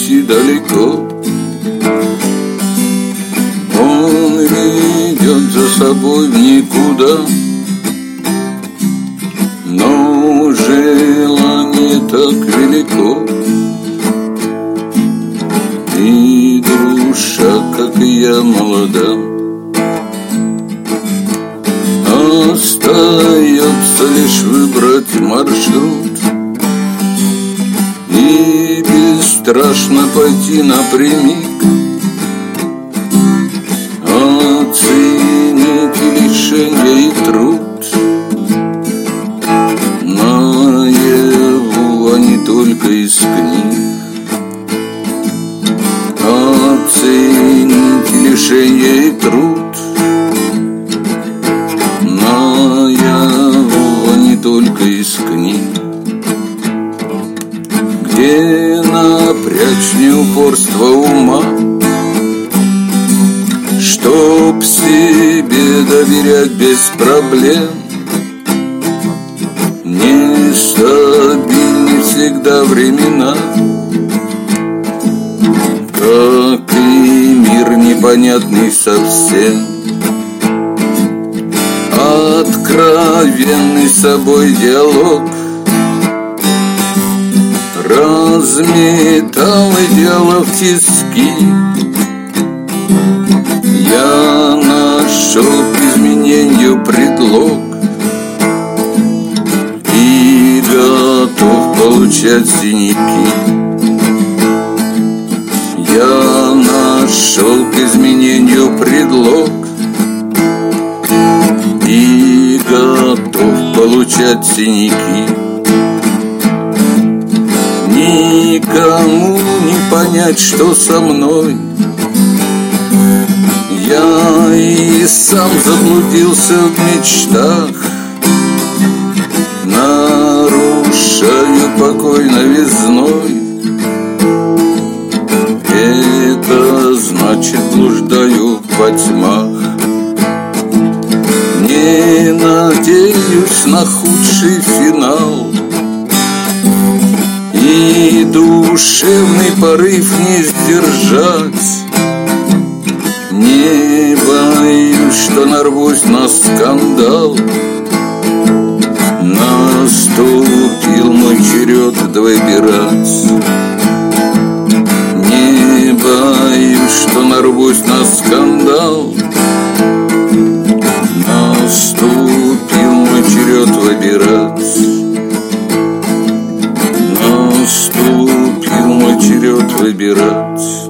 уйти далеко. Он ведет за собой в никуда, но желание так велико. И душа, как и я, молода. Остается лишь выбрать маршрут и бесстрашно пойти напрямик. Оцените лишенье и труд, наяву, а не только из книг. Оцените лишенье и труд, наяву, а не только из книг. Где напрячь неупорство ума, чтоб себе доверять без проблем? Нестабильны всегда времена, как и мир непонятный совсем. Откровенный с собой диалог разметал идеала в тиски. Я нашел к изменению предлог и готов получать синяки. Я нашел к изменению предлог и готов получать синяки. Никому не понять, что со мной. Я и сам заблудился в мечтах, нарушаю покой новизной. Это значит, блуждаю во тьмах. Не надеюсь на худший финал, и душевный порыв не сдержать. Не боюсь, что нарвусь на скандал. Наступил мой черед выбирать. Не боюсь, что нарвусь на скандал. Наступил мой черед выбирать. Наступил мой черед выбирать.